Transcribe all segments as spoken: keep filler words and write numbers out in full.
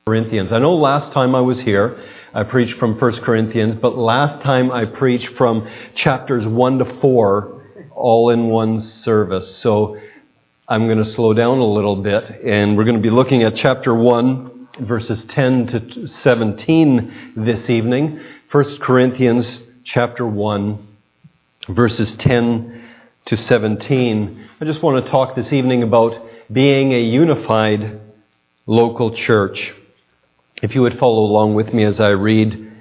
Corinthians. I know last time I was here, I preached from First Corinthians, but last time I preached from chapters one to four, all in one service. So I'm going to slow down a little bit, and we're going to be looking at chapter one, verses ten to seventeen this evening. First Corinthians chapter one, verses ten to seventeen. I just want to talk this evening about being a unified local church. If you would follow along with me as I read.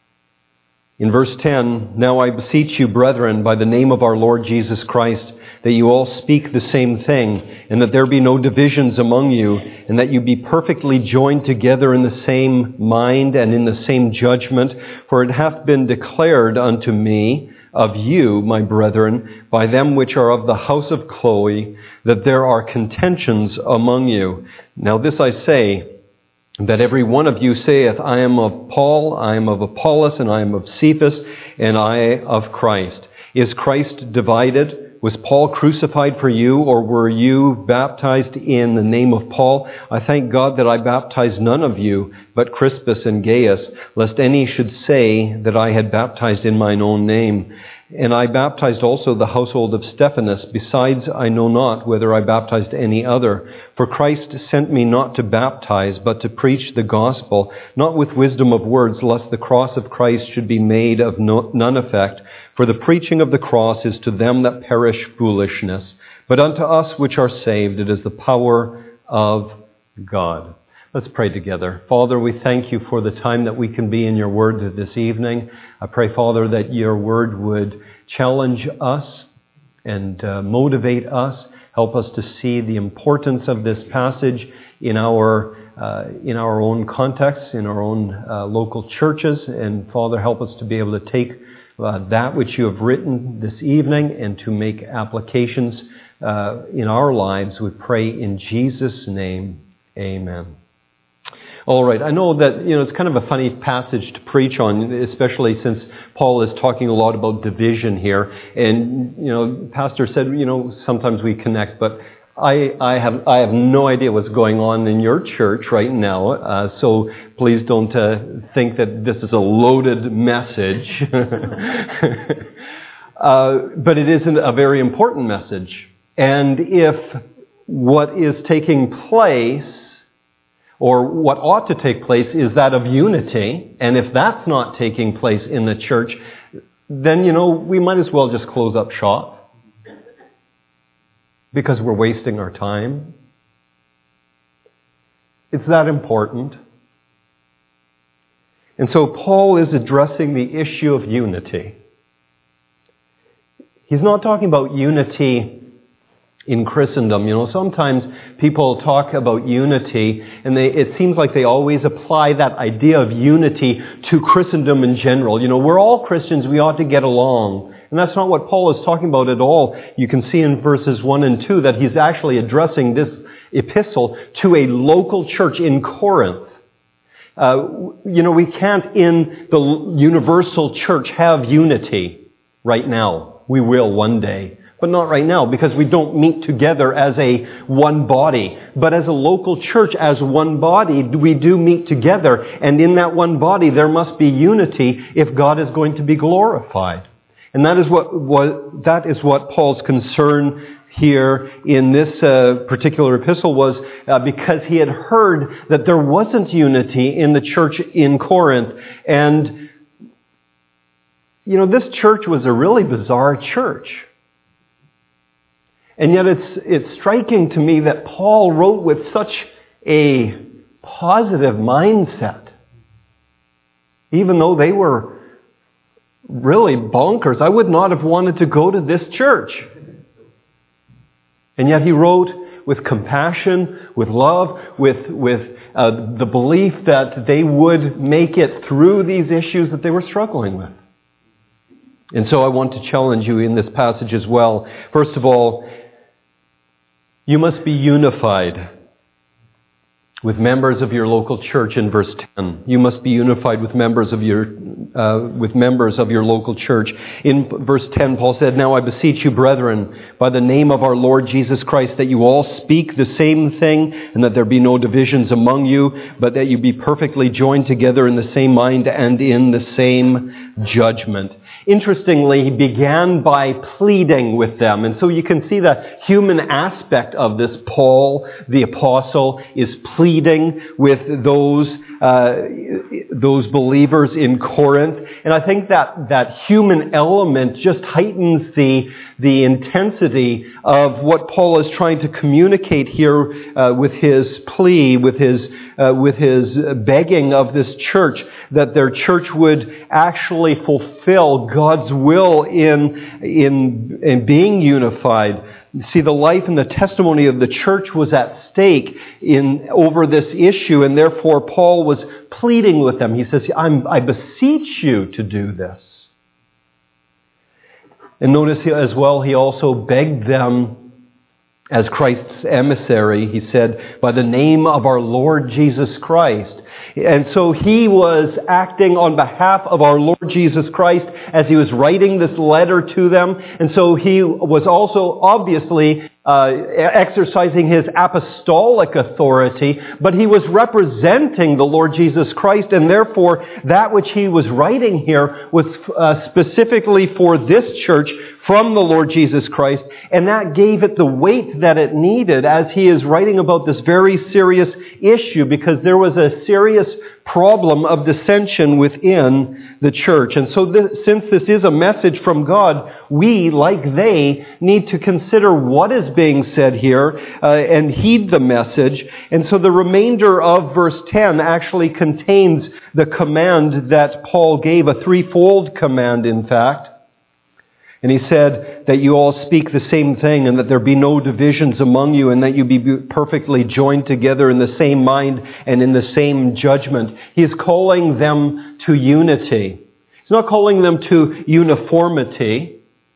In verse ten, "Now I beseech you, brethren, by the name of our Lord Jesus Christ, that you all speak the same thing, and that there be no divisions among you, and that you be perfectly joined together in the same mind and in the same judgment. For it hath been declared unto me of you, my brethren, by them which are of the house of Chloe, that there are contentions among you. Now this I say, that every one of you saith, I am of Paul, I am of Apollos, and I am of Cephas, and I of Christ. Is Christ divided? Was Paul crucified for you, or were you baptized in the name of Paul? I thank God that I baptized none of you, but Crispus and Gaius, lest any should say that I had baptized in mine own name. And I baptized also the household of Stephanas. Besides, I know not whether I baptized any other. For Christ sent me not to baptize, but to preach the gospel, not with wisdom of words, lest the cross of Christ should be made of no, none effect. For the preaching of the cross is to them that perish foolishness, but unto us which are saved it is the power of God." Let's pray together. Father, we thank you for the time that we can be in your word this evening. I pray, Father, that your word would challenge us and uh, motivate us. Help us to see the importance of this passage in our uh, in our own context, in our own uh, local churches. And Father, help us to be able to take uh, that which you have written this evening and to make applications uh, in our lives. We pray in Jesus' name. Amen. All right, I know that, you know, it's kind of a funny passage to preach on, especially since Paul is talking a lot about division here. And, you know, Pastor said, you know, sometimes we connect, but I, I have I have no idea what's going on in your church right now. Uh, so please don't uh, think that this is a loaded message. uh, but it is a very important message. And if what is taking place, or what ought to take place, is that of unity. And if that's not taking place in the church, then, you know, we might as well just close up shop. Because we're wasting our time. It's that important. And so Paul is addressing the issue of unity. He's not talking about unity in Christendom. You know, sometimes people talk about unity, and they, it seems like they always apply that idea of unity to Christendom in general. You know, we're all Christians, we ought to get along. And that's not what Paul is talking about at all. You can see in verses one and two that he's actually addressing this epistle to a local church in Corinth. Uh, you know, we can't in the universal church have unity right now. We will one day. But not right now, because we don't meet together as a one body. But as a local church, as one body, we do meet together. And in that one body, there must be unity if God is going to be glorified. And that is what, what that is what Paul's concern here in this uh, particular epistle was, uh, because he had heard that there wasn't unity in the church in Corinth. And, you know, this church was a really bizarre church. And yet it's it's striking to me that Paul wrote with such a positive mindset. Even though they were really bonkers. I would not have wanted to go to this church. And yet he wrote with compassion, with love, with, with uh, the belief that they would make it through these issues that they were struggling with. And so I want to challenge you in this passage as well. First of all, you must be unified. with members of your local church in verse ten. You must be unified with members of your uh, with members of your local church. In verse ten, Paul said, "Now I beseech you, brethren, by the name of our Lord Jesus Christ, that you all speak the same thing, and that there be no divisions among you, but that you be perfectly joined together in the same mind and in the same judgment." Interestingly, he began by pleading with them. And so you can see the human aspect of this. Paul, the apostle, is pleading with those uh, those believers in Corinth. And I think that that human element just heightens the, the intensity of what Paul is trying to communicate here uh, with his plea, with his uh, with his begging of this church, that their church would actually fulfill God's will in, in, in being unified. See, the life and the testimony of the church was at stake in over this issue, and therefore Paul was pleading with them. He says, I'm, I beseech you to do this. And notice as well, he also begged them as Christ's emissary. He said, by the name of our Lord Jesus Christ. And so he was acting on behalf of our Lord Jesus Christ as he was writing this letter to them. And so he was also obviously uh, exercising his apostolic authority, but he was representing the Lord Jesus Christ, and therefore that which he was writing here was uh, specifically for this church from the Lord Jesus Christ, and that gave it the weight that it needed as he is writing about this very serious issue, because there was a serious problem of dissension within the church. And so this, since this is a message from God, we, like they, need to consider what is being said here uh, and heed the message. And so the remainder of verse ten actually contains the command that Paul gave, a threefold command, in fact. And he said that you all speak the same thing, and that there be no divisions among you, and that you be perfectly joined together in the same mind and in the same judgment. He is calling them to unity. He's not calling them to uniformity.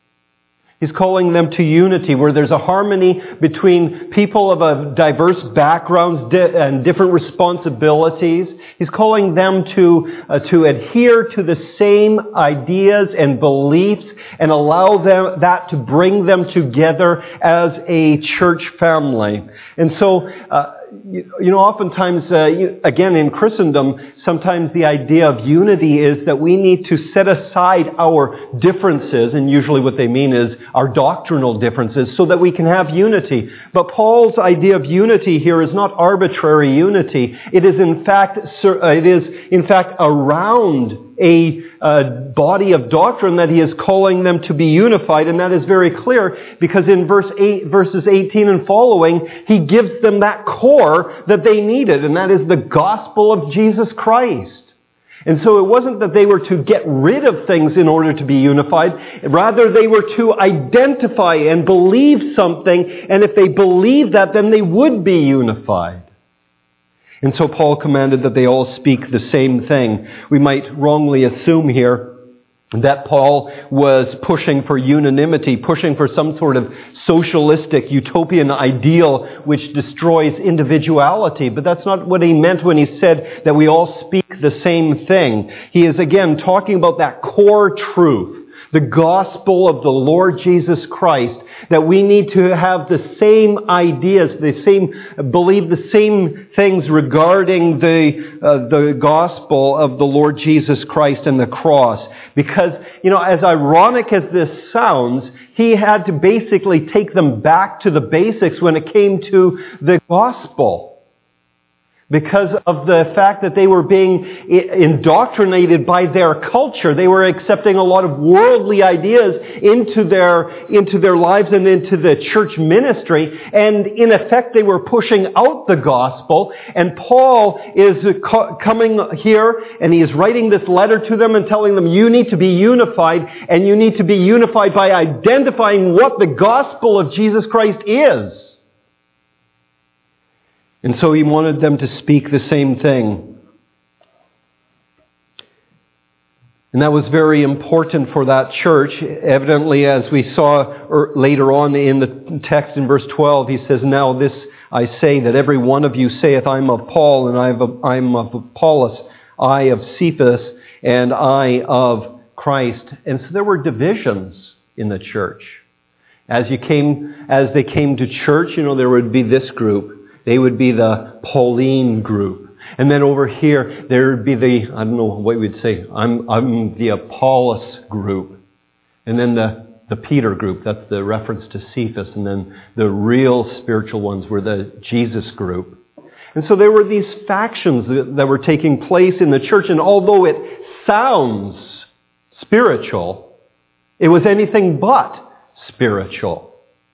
He's calling them to unity, where there's a harmony between people of a diverse backgrounds and different responsibilities. He's calling them to uh, to adhere to the same ideas and beliefs and allow them that to bring them together as a church family. And so, uh, you, you know, oftentimes, uh, you, again, in Christendom, sometimes the idea of unity is that we need to set aside our differences, and usually what they mean is our doctrinal differences, so that we can have unity. But Paul's idea of unity here is not arbitrary unity. It is in fact, it is in fact around a uh, body of doctrine that he is calling them to be unified, and that is very clear because in verse eight, verses eighteen and following, he gives them that core that they needed, and that is the gospel of Jesus Christ. And so it wasn't that they were to get rid of things in order to be unified. Rather, they were to identify and believe something, and if they believed that, then they would be unified. And so Paul commanded that they all speak the same thing. We might wrongly assume here that Paul was pushing for unanimity, pushing for some sort of socialistic utopian ideal which destroys individuality. But that's not what he meant when he said that we all speak the same thing. He is again talking about that core truth, the gospel of the Lord Jesus Christ, that we need to have the same ideas, the same, believe the same things regarding the uh, the gospel of the Lord Jesus Christ and the cross. Because, you know, as ironic as this sounds, he had to basically take them back to the basics when it came to the gospel. Because of the fact that they were being indoctrinated by their culture. They were accepting a lot of worldly ideas into their, into their lives and into the church ministry. And in effect, they were pushing out the gospel. And Paul is coming here and he is writing this letter to them and telling them, you need to be unified, and you need to be unified by identifying what the gospel of Jesus Christ is. And so he wanted them to speak the same thing. And that was very important for that church. Evidently, as we saw later on in the text in verse twelve, he says, now this I say that every one of you saith, I'm of Paul, and I am of Apollos, I of Cephas, and I of Christ. And so there were divisions in the church. As you came, as they came to church, you know, there would be this group. They would be the Pauline group. And then over here, there would be the, I don't know what we'd say, I'm, I'm the Apollos group. And then the, the Peter group, that's the reference to Cephas. And then the real spiritual ones were the Jesus group. And so there were these factions that, that were taking place in the church. And although it sounds spiritual, it was anything but spiritual.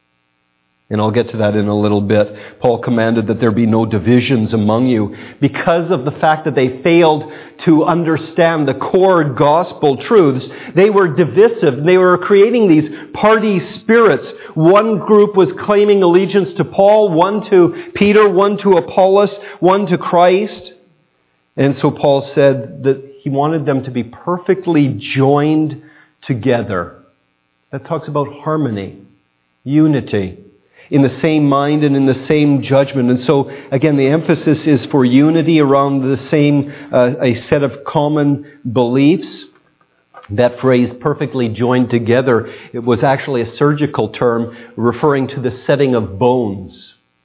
And I'll get to that in a little bit. Paul commanded that there be no divisions among you because of the fact that they failed to understand the core gospel truths. They were divisive. They were creating these party spirits. One group was claiming allegiance to Paul, one to Peter, one to Apollos, one to Christ. And so Paul said that he wanted them to be perfectly joined together. That talks about harmony, unity, in the same mind and in the same judgment. And so, again, the emphasis is for unity around the same, uh, a set of common beliefs. That phrase, perfectly joined together, it was actually a surgical term referring to the setting of bones.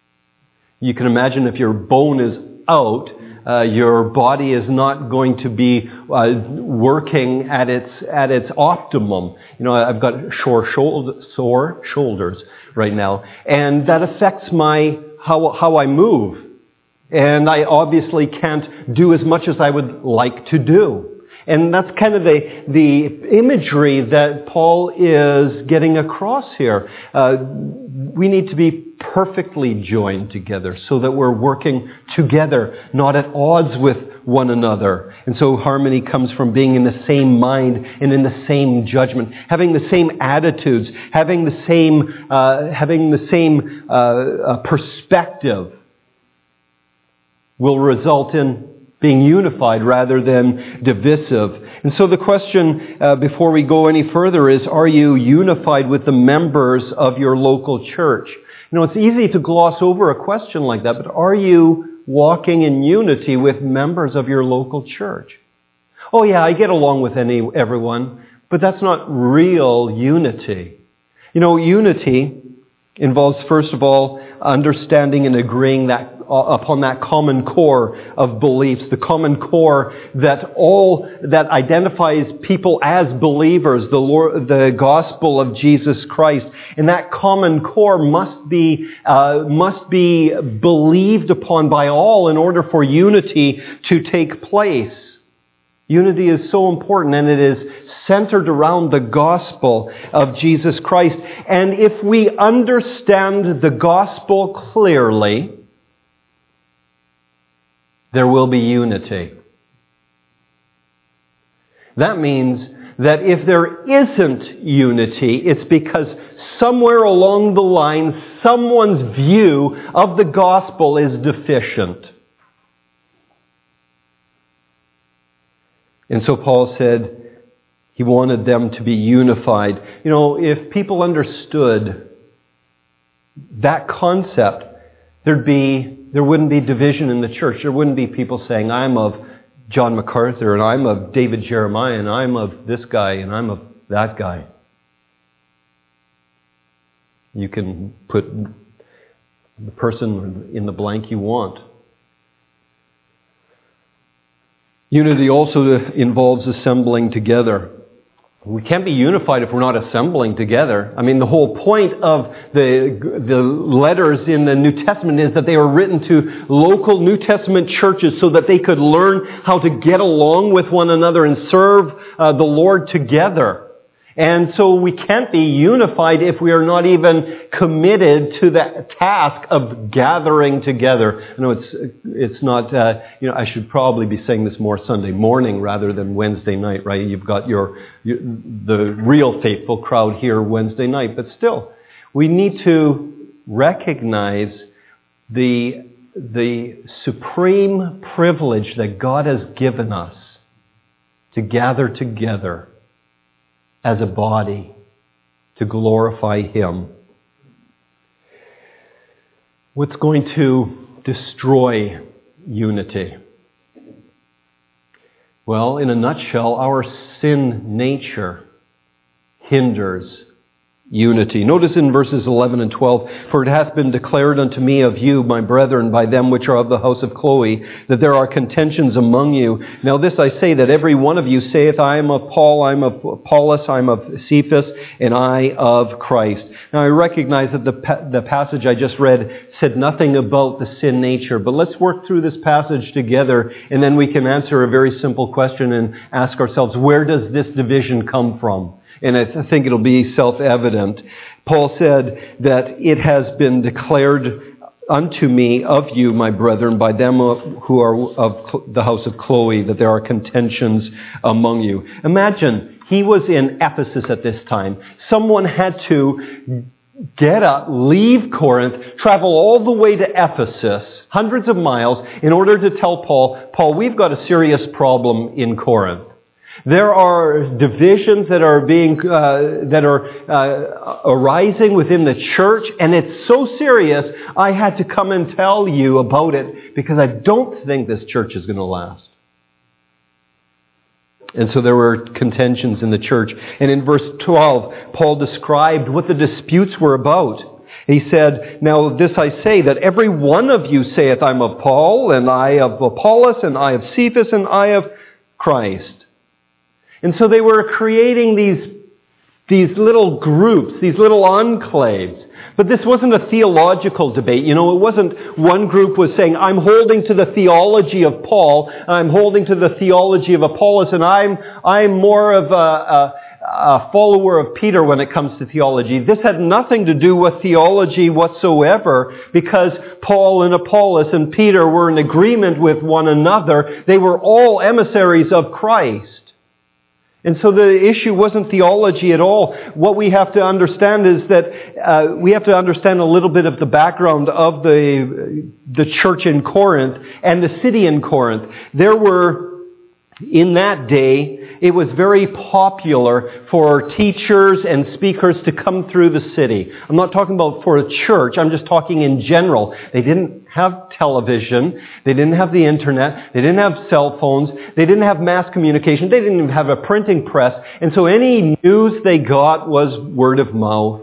You can imagine if your bone is out, Uh, your body is not going to be uh, working at its at its optimum. You know, I've got sore, shoulder, sore shoulders right now, and that affects my how how I move, and I obviously can't do as much as I would like to do. And that's kind of the the imagery that Paul is getting across here. Uh, we need to be perfectly joined together so that we're working together, not at odds with one another. And so harmony comes from being in the same mind and in the same judgment, having the same attitudes, having the same uh, having the same uh, uh, perspective will result in being unified rather than divisive. And so the question uh, before we go any further is, are you unified with the members of your local church? You know, it's easy to gloss over a question like that, but are you walking in unity with members of your local church? Oh yeah, I get along with any everyone, but that's not real unity. You know, unity involves, first of all, understanding and agreeing that upon that common core of beliefs, the common core that all that identifies people as believers, the Lord, the gospel of Jesus Christ, and that common core must be uh, must be believed upon by all in order for unity to take place. Unity is so important, and it is centered around the gospel of Jesus Christ. And if we understand the gospel clearly, there will be unity. That means that if there isn't unity, it's because somewhere along the line, someone's view of the gospel is deficient. And so Paul said he wanted them to be unified. You know, if people understood that concept, there'd be there wouldn't be division in the church. There wouldn't be people saying, I'm of John MacArthur, and I'm of David Jeremiah, and I'm of this guy, and I'm of that guy. You can put the person in the blank you want. Unity also involves assembling together. We can't be unified if we're not assembling together. I mean, the whole point of the the letters in the New Testament is that they were written to local New Testament churches so that they could learn how to get along with one another and serve uh, the Lord together. And so we can't be unified if we are not even committed to the task of gathering together. I know it's it's not, uh, you know, I should probably be saying this more Sunday morning rather than Wednesday night, right? You've got your, your the real faithful crowd here Wednesday night. But still, we need to recognize the, the supreme privilege that God has given us to gather together as a body to glorify Him. What's going to destroy unity? Well, in a nutshell, our sin nature hinders unity. Notice in verses eleven and twelve, "For it hath been declared unto me of you, my brethren, by them which are of the house of Chloe, that there are contentions among you. Now this I say, that every one of you saith, I am of Paul, I am of Apollos, I am of Cephas, and I of Christ." Now I recognize that the, pa- the passage I just read said nothing about the sin nature, but let's work through this passage together, and then we can answer a very simple question and ask ourselves, where does this division come from? And I th- think it'll be self-evident. Paul said that it has been declared unto me of you, my brethren, by them who are of the house of Chloe, that there are contentions among you. Imagine, he was in Ephesus at this time. Someone had to get up, leave Corinth, travel all the way to Ephesus, hundreds of miles, in order to tell Paul, Paul, we've got a serious problem in Corinth. There are divisions that are being uh, that are uh, arising within the church, and it's so serious, I had to come and tell you about it because I don't think this church is going to last. And so there were contentions in the church. And in verse twelve, Paul described what the disputes were about. He said, "Now this I say, that every one of you saith, I'm of Paul, and I of Apollos, and I of Cephas, and I of Christ." And so they were creating these, these little groups, these little enclaves. But this wasn't a theological debate. You know, it wasn't one group was saying, I'm holding to the theology of Paul, I'm holding to the theology of Apollos, and I'm, I'm more of a, a, a follower of Peter when it comes to theology. This had nothing to do with theology whatsoever, because Paul and Apollos and Peter were in agreement with one another. They were all emissaries of Christ. And so the issue wasn't theology at all. What we have to understand is that uh, we have to understand a little bit of the background of the, the church in Corinth and the city in Corinth. There were, in that day, it was very popular for teachers and speakers to come through the city. I'm not talking about for a church, I'm just talking in general. They didn't have television, they didn't have the internet, they didn't have cell phones, they didn't have mass communication, they didn't even have a printing press, and so any news they got was word of mouth.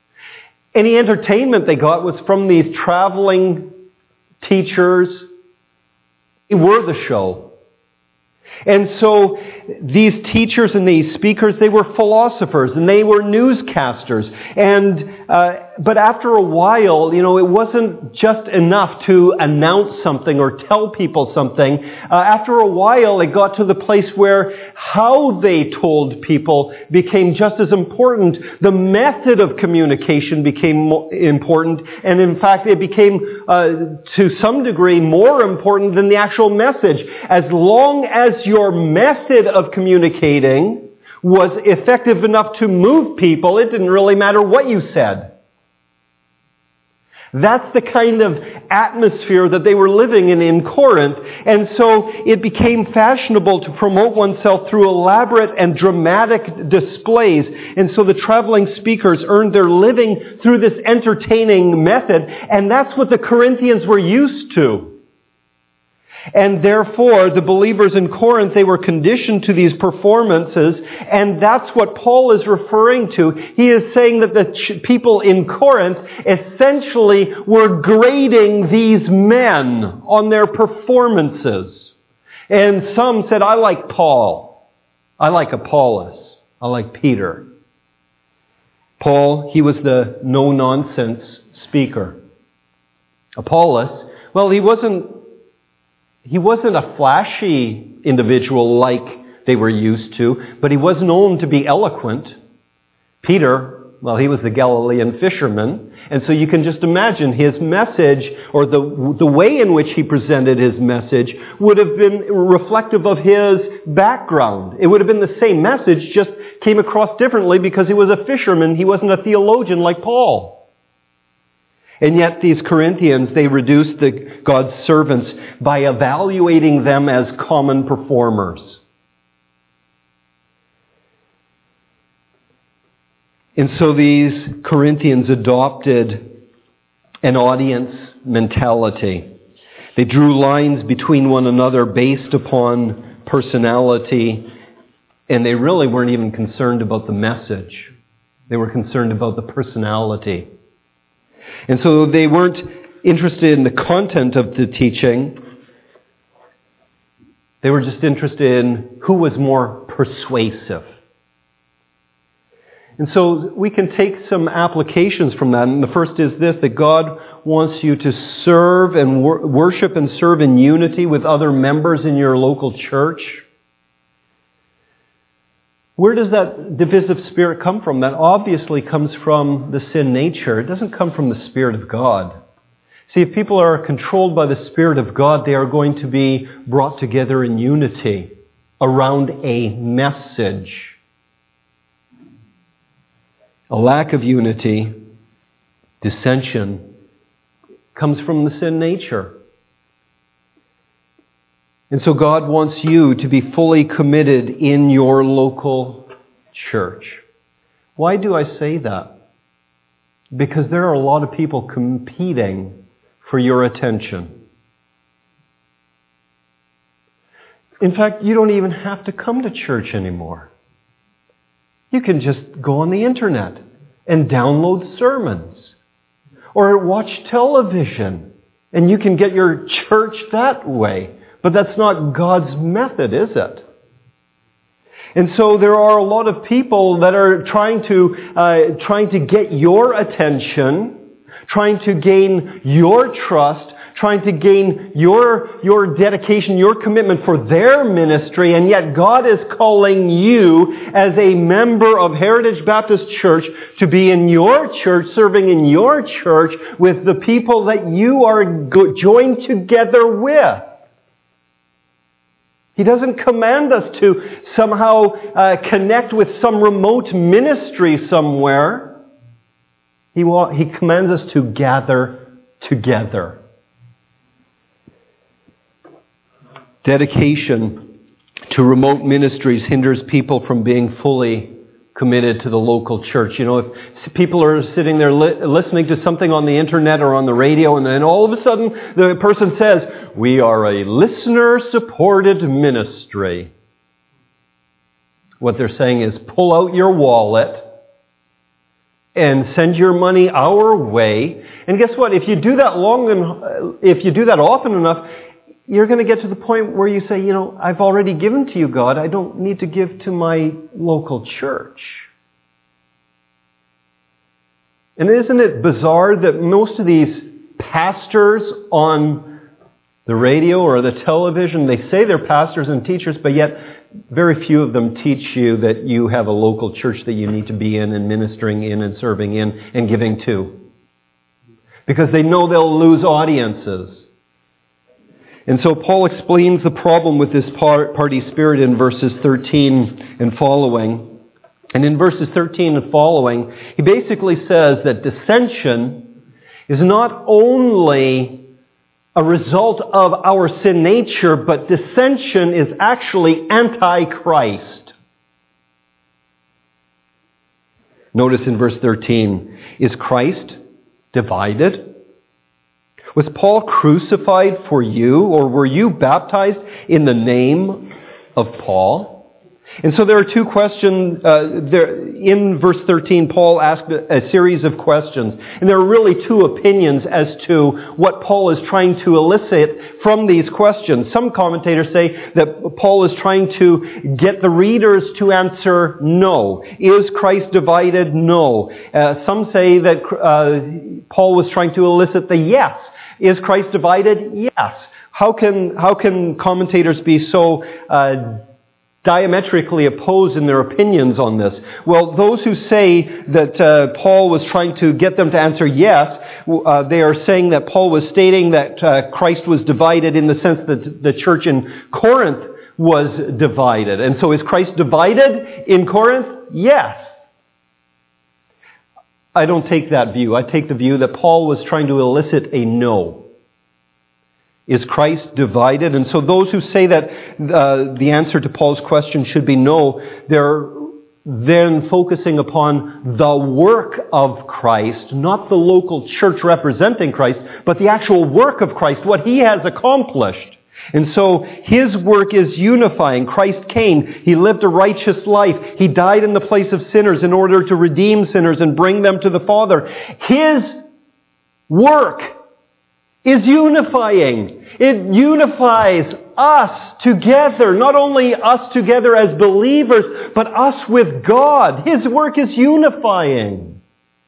Any entertainment they got was from these traveling teachers. They were the show. And so these teachers and these speakers, they were philosophers and they were newscasters. And uh, but after a while, you know, it wasn't just enough to announce something or tell people something. Uh, after a while, it got to the place where how they told people became just as important. The method of communication became more important. And in fact, it became, uh, to some degree, more important than the actual message. As long as your method of communicating was effective enough to move people, it didn't really matter what you said. That's the kind of atmosphere that they were living in in Corinth. And so it became fashionable to promote oneself through elaborate and dramatic displays. And so the traveling speakers earned their living through this entertaining method. And that's what the Corinthians were used to. And therefore, the believers in Corinth, they were conditioned to these performances, and that's what Paul is referring to. He is saying that the ch- people in Corinth essentially were grading these men on their performances. And some said, I like Paul. I like Apollos. I like Peter. Paul, he was the no-nonsense speaker. Apollos, well, he wasn't He wasn't a flashy individual like they were used to, but he was known to be eloquent. Peter, well, he was the Galilean fisherman, and so you can just imagine his message, or the the way in which he presented his message, would have been reflective of his background. It would have been the same message, just came across differently because he was a fisherman. He wasn't a theologian like Paul. And yet these Corinthians, they reduced the, God's servants by evaluating them as common performers. And so these Corinthians adopted an audience mentality. They drew lines between one another based upon personality, and they really weren't even concerned about the message. They were concerned about the personality. And so they weren't interested in the content of the teaching. They were just interested in who was more persuasive. And so we can take some applications from that. And the first is this, that God wants you to serve and wor- worship and serve in unity with other members in your local church. Where does that divisive spirit come from? That obviously comes from the sin nature. It doesn't come from the Spirit of God. See, if people are controlled by the Spirit of God, they are going to be brought together in unity around a message. A lack of unity, dissension, comes from the sin nature. And so God wants you to be fully committed in your local church. Why do I say that? Because there are a lot of people competing for your attention. In fact, you don't even have to come to church anymore. You can just go on the internet and download sermons or watch television, and you can get your church that way. But that's not God's method, is it? And so there are a lot of people that are trying to uh, trying to get your attention, trying to gain your trust, trying to gain your, your dedication, your commitment for their ministry, and yet God is calling you as a member of Heritage Baptist Church to be in your church, serving in your church with the people that you are go- joined together with. He doesn't command us to somehow uh, connect with some remote ministry somewhere. He, wa- he commands us to gather together. Dedication to remote ministries hinders people from being fully committed to the local church. You know, if people are sitting there li- listening to something on the internet or on the radio, and then all of a sudden the person says, "We are a listener-supported ministry." What they're saying is, pull out your wallet and send your money our way. And guess what? If you do that long and if you do that often enough, you're going to get to the point where you say, you know, I've already given to you, God. I don't need to give to my local church. And isn't it bizarre that most of these pastors on the radio or the television, they say they're pastors and teachers, but yet very few of them teach you that you have a local church that you need to be in and ministering in and serving in and giving to. Because they know they'll lose audiences. And so Paul explains the problem with this party spirit in verses thirteen and following. And in verses thirteen and following, he basically says that dissension is not only a result of our sin nature, but dissension is actually anti-Christ. Notice in verse thirteen, is Christ divided? Was Paul crucified for you, or were you baptized in the name of Paul? And so there are two questions. Uh, there, in verse thirteen, Paul asked a, a series of questions. And there are really two opinions as to what Paul is trying to elicit from these questions. Some commentators say that Paul is trying to get the readers to answer no. Is Christ divided? No. Uh, some say that uh, Paul was trying to elicit the yes. Is Christ divided? Yes. How can how can commentators be so uh, diametrically opposed in their opinions on this? Well, those who say that uh, Paul was trying to get them to answer yes, uh, they are saying that Paul was stating that uh, Christ was divided in the sense that the church in Corinth was divided. And so is Christ divided in Corinth? Yes. I don't take that view. I take the view that Paul was trying to elicit a no. Is Christ divided? And so those who say that uh, the answer to Paul's question should be no, they're then focusing upon the work of Christ, not the local church representing Christ, but the actual work of Christ, what he has accomplished. And so his work is unifying. Christ came. He lived a righteous life. He died in the place of sinners in order to redeem sinners and bring them to the Father. His work is unifying. It unifies us together, not only us together as believers, but us with God. His work is unifying.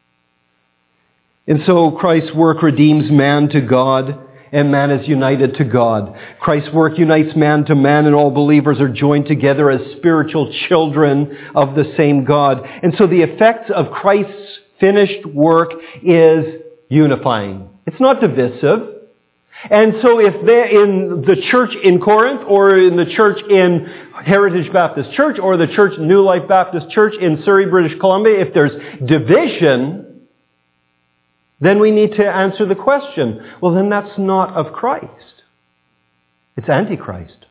And so Christ's work redeems man to God, and man is united to God. Christ's work unites man to man, and all believers are joined together as spiritual children of the same God. And so the effects of Christ's finished work is unifying. It's not divisive. And so if they're in the church in Corinth, or in the church in Heritage Baptist Church, or the church New Life Baptist Church in Surrey, British Columbia, if there's division, then we need to answer the question, well, then that's not of Christ. It's Antichrist.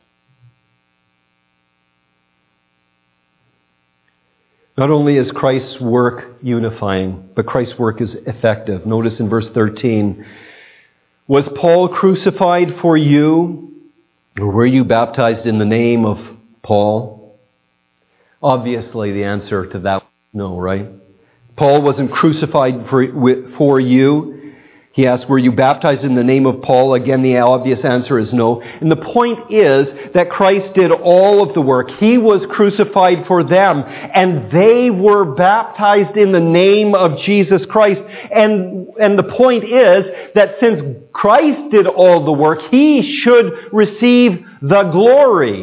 Not only is Christ's work unifying, but Christ's work is effective. Notice in verse thirteen, was Paul crucified for you, or were you baptized in the name of Paul? Obviously, the answer to that is no, right? Paul wasn't crucified for, for you. He asked, were you baptized in the name of Paul? Again, the obvious answer is no. And the point is that Christ did all of the work. He was crucified for them, and they were baptized in the name of Jesus Christ. And, and the point is that since Christ did all the work, he should receive the glory.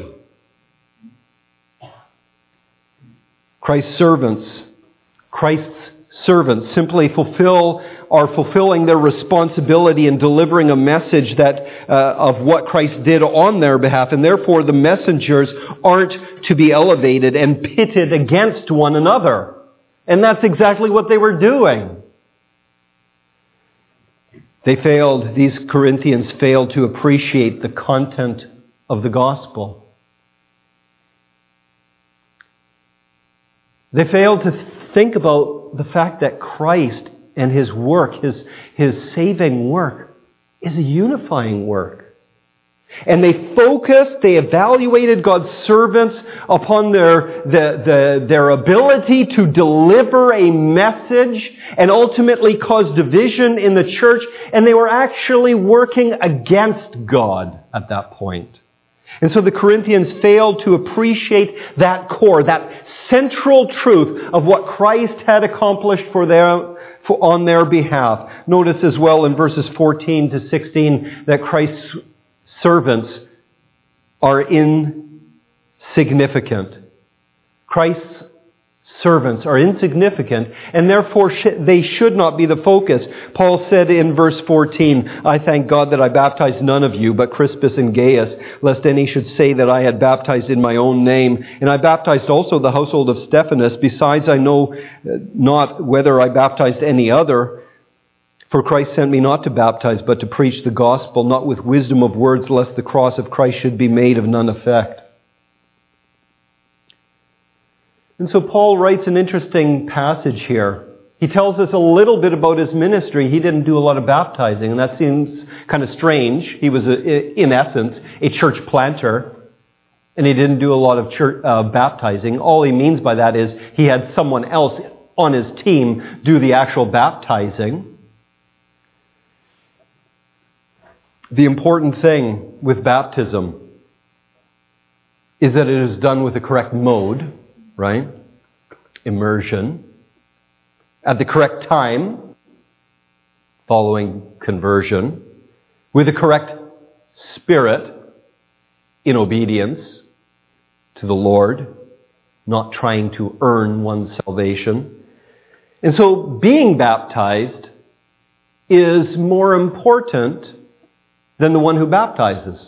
Christ's servants, Christ's servants simply fulfill are fulfilling their responsibility in delivering a message that uh, of what Christ did on their behalf, and therefore the messengers aren't to be elevated and pitted against one another. And that's exactly what they were doing. They failed, these Corinthians failed to appreciate the content of the gospel. They failed to think about the fact that Christ and his work, his, his saving work, is a unifying work. And they focused, they evaluated God's servants upon their, the, the, their ability to deliver a message and ultimately cause division in the church. And they were actually working against God at that point. And so the Corinthians failed to appreciate that core, that central truth of what Christ had accomplished for their, for, on their behalf. Notice as well in verses fourteen to sixteen that Christ's servants are insignificant. Christ's servants are insignificant, and therefore they should not be the focus. Paul said in verse fourteen, I thank God that I baptized none of you but Crispus and Gaius, lest any should say that I had baptized in my own name. And I baptized also the household of Stephanas. Besides, I know not whether I baptized any other. For Christ sent me not to baptize, but to preach the gospel, not with wisdom of words, lest the cross of Christ should be made of none effect. And so Paul writes an interesting passage here. He tells us a little bit about his ministry. He didn't do a lot of baptizing, and that seems kind of strange. He was, a, in essence, a church planter, and he didn't do a lot of church, uh, baptizing. All he means by that is he had someone else on his team do the actual baptizing. The important thing with baptism is that it is done with the correct mode, right? Immersion. At the correct time, following conversion. With the correct spirit, in obedience to the Lord, not trying to earn one's salvation. And so being baptized is more important than the one who baptizes.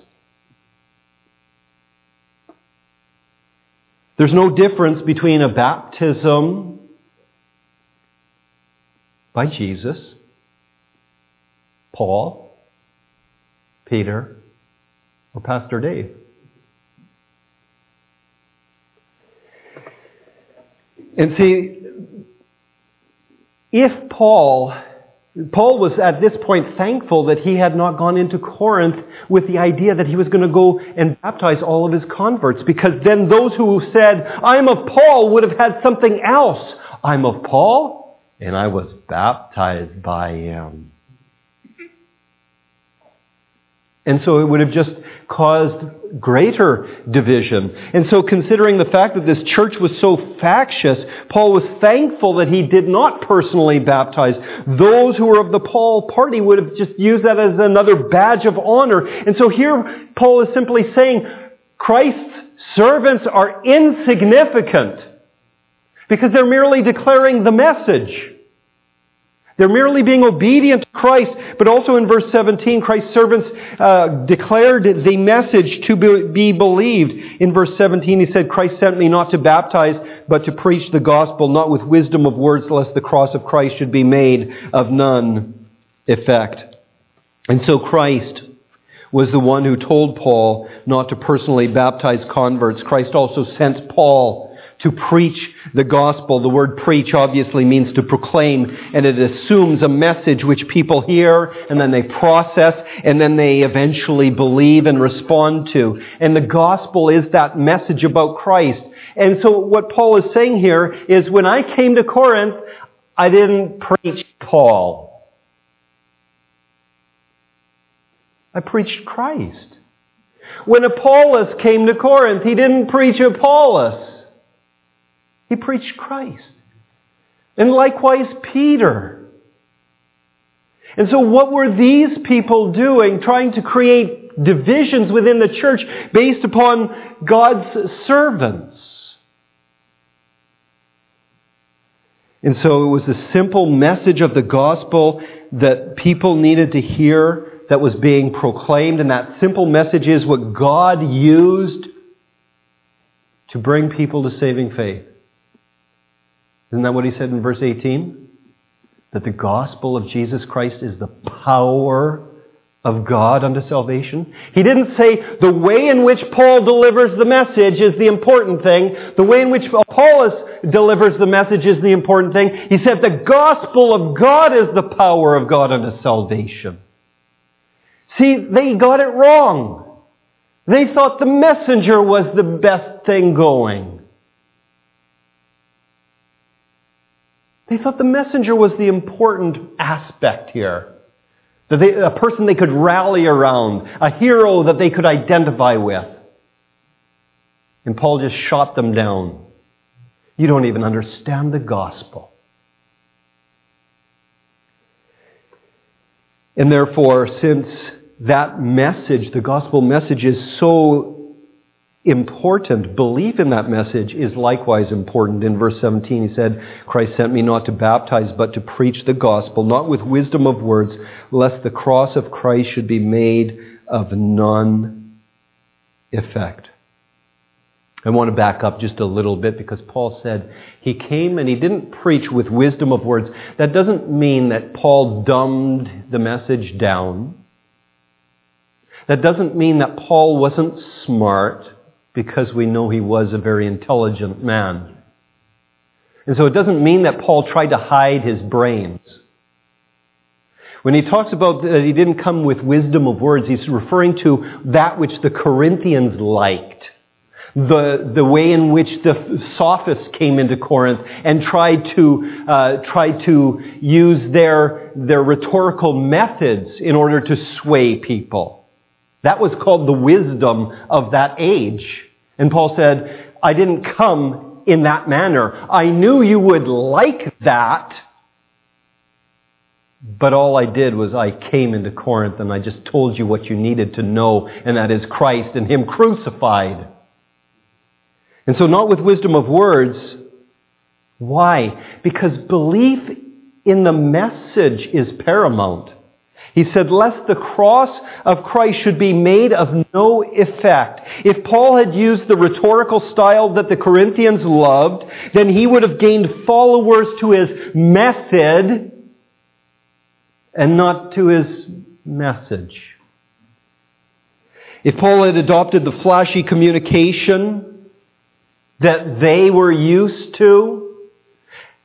There's no difference between a baptism by Jesus, Paul, Peter, or Pastor Dave. And see, if Paul, Paul was at this point thankful that he had not gone into Corinth with the idea that he was going to go and baptize all of his converts, because then those who said, I'm of Paul, would have had something else. I'm of Paul, and I was baptized by him. And so it would have just caused greater division. And so considering the fact that this church was so factious, Paul was thankful that he did not personally baptize. Those who were of the Paul party would have just used that as another badge of honor. And so here Paul is simply saying Christ's servants are insignificant because they're merely declaring the message. They're merely being obedient to Christ. But also in verse seventeen, Christ's servants uh, declared the message to be, be believed. In verse seventeen, he said, Christ sent me not to baptize, but to preach the gospel, not with wisdom of words, lest the cross of Christ should be made of none effect. And so Christ was the one who told Paul not to personally baptize converts. Christ also sent Paul to preach the gospel. The word preach obviously means to proclaim, and it assumes a message which people hear, and then they process, and then they eventually believe and respond to. And the gospel is that message about Christ. And so what Paul is saying here is, when I came to Corinth, I didn't preach Paul. I preached Christ. When Apollos came to Corinth, he didn't preach Apollos. He preached Christ. And likewise Peter. And so what were these people doing, trying to create divisions within the church based upon God's servants? And so it was a simple message of the gospel that people needed to hear that was being proclaimed. And that simple message is what God used to bring people to saving faith. Isn't that what he said in verse eighteen? That the gospel of Jesus Christ is the power of God unto salvation. He didn't say the way in which Paul delivers the message is the important thing. The way in which Apollos delivers the message is the important thing. He said the gospel of God is the power of God unto salvation. See, they got it wrong. They thought the messenger was the best thing going. They thought the messenger was the important aspect here. That they, a person they could rally around. A hero that they could identify with. And Paul just shot them down. You don't even understand the gospel. And therefore, since that message, the gospel message, is so important, belief in that message is likewise important. In verse seventeen, he said, Christ sent me not to baptize, but to preach the gospel, not with wisdom of words, lest the cross of Christ should be made of none effect. I want to back up just a little bit, because Paul said he came and he didn't preach with wisdom of words. That doesn't mean that Paul dumbed the message down. That doesn't mean that Paul wasn't smart, because we know he was a very intelligent man. And so it doesn't mean that Paul tried to hide his brains. When he talks about that he didn't come with wisdom of words, he's referring to that which the Corinthians liked. The, the way in which the sophists came into Corinth and tried to, uh, tried to use their, their rhetorical methods in order to sway people. That was called the wisdom of that age. And Paul said, I didn't come in that manner. I knew you would like that, but all I did was I came into Corinth and I just told you what you needed to know, and that is Christ and Him crucified. And so not with wisdom of words. Why? Because belief in the message is paramount. He said, lest the cross of Christ should be made of no effect. If Paul had used the rhetorical style that the Corinthians loved, then he would have gained followers to his method and not to his message. If Paul had adopted the flashy communication that they were used to,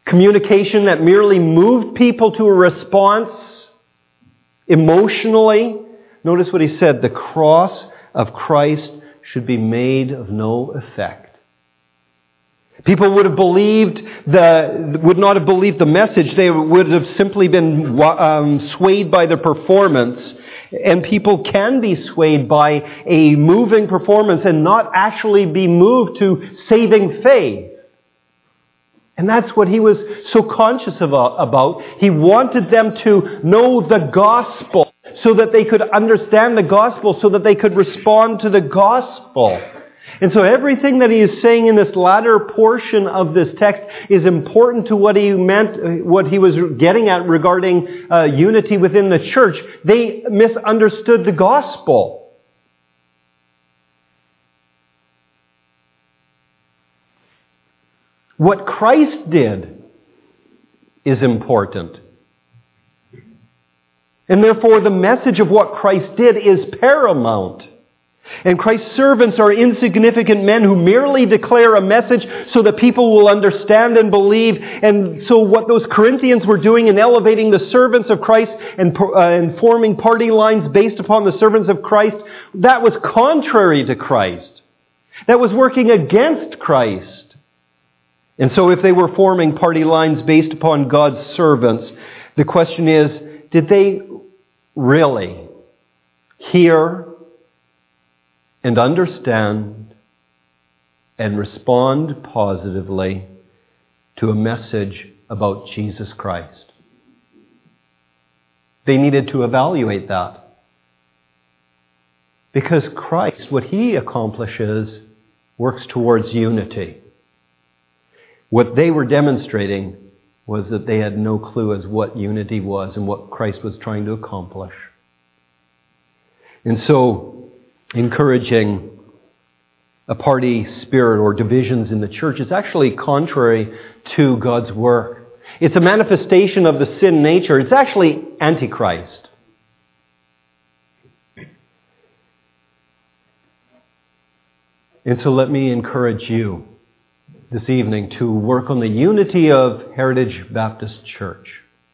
communication that merely moved people to a response emotionally. Notice what he said, the cross of Christ should be made of no effect. People would have believed the, would not have believed the message. They would have simply been um, swayed by the performance. And people can be swayed by a moving performance and not actually be moved to saving faith. And that's what he was so conscious about. He wanted them to know the gospel so that they could understand the gospel, so that they could respond to the gospel. And so everything that he is saying in this latter portion of this text is important to what he meant, what he was getting at regarding uh, unity within the church. They misunderstood the gospel. What Christ did is important. And therefore the message of what Christ did is paramount. And Christ's servants are insignificant men who merely declare a message so that people will understand and believe. And so what those Corinthians were doing in elevating the servants of Christ and, uh, and forming party lines based upon the servants of Christ, that was contrary to Christ. That was working against Christ. And so if they were forming party lines based upon God's servants, the question is, did they really hear and understand and respond positively to a message about Jesus Christ? They needed to evaluate that. Because Christ, what he accomplishes, works towards unity. What they were demonstrating was that they had no clue as what unity was and what Christ was trying to accomplish. And so, encouraging a party spirit or divisions in the church is actually contrary to God's work. It's a manifestation of the sin nature. It's actually antichrist. And so let me encourage you this evening to work on the unity of Heritage Baptist Church.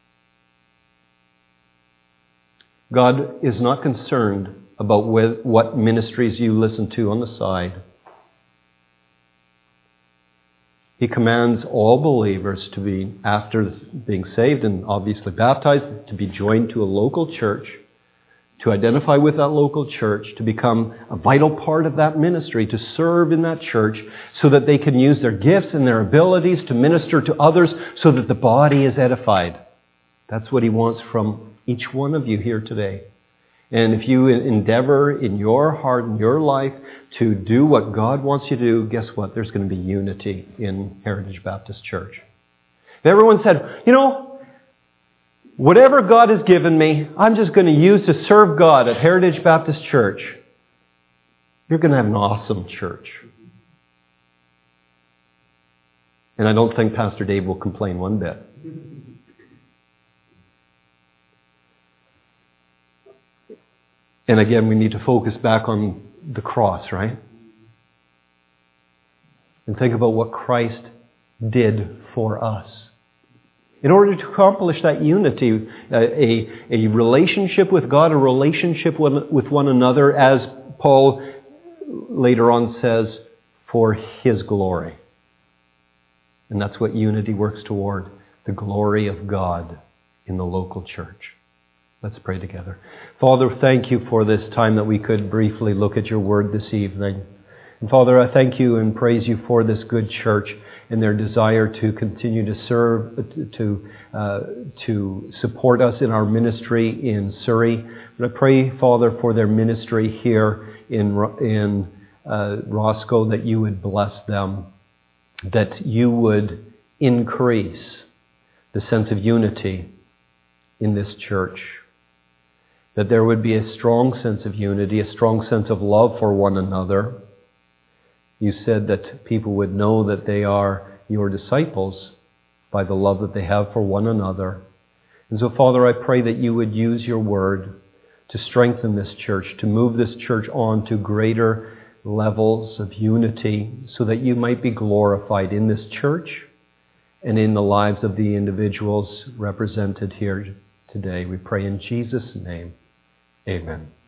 God is not concerned about what ministries you listen to on the side. He commands all believers to be, after being saved and obviously baptized, to be joined to a local church, to identify with that local church, to become a vital part of that ministry, to serve in that church so that they can use their gifts and their abilities to minister to others so that the body is edified. That's what he wants from each one of you here today. And if you endeavor in your heart and your life to do what God wants you to do, guess what? There's going to be unity in Heritage Baptist Church. If everyone said, you know, whatever God has given me, I'm just going to use to serve God at Heritage Baptist Church, you're going to have an awesome church. And I don't think Pastor Dave will complain one bit. And again, we need to focus back on the cross, right? And think about what Christ did for us. In order to accomplish that unity, a, a relationship with God, a relationship with one another, as Paul later on says, for His glory. And that's what unity works toward, the glory of God in the local church. Let's pray together. Father, thank you for this time that we could briefly look at your word this evening. And Father, I thank you and praise you for this good church and their desire to continue to serve, to uh, to support us in our ministry in Surrey. But I pray, Father, for their ministry here in, in uh, Roscoe, that you would bless them, that you would increase the sense of unity in this church. That there would be a strong sense of unity, a strong sense of love for one another. You said that people would know that they are your disciples by the love that they have for one another. And so, Father, I pray that you would use your word to strengthen this church, to move this church on to greater levels of unity so that you might be glorified in this church and in the lives of the individuals represented here today. We pray in Jesus' name. Amen.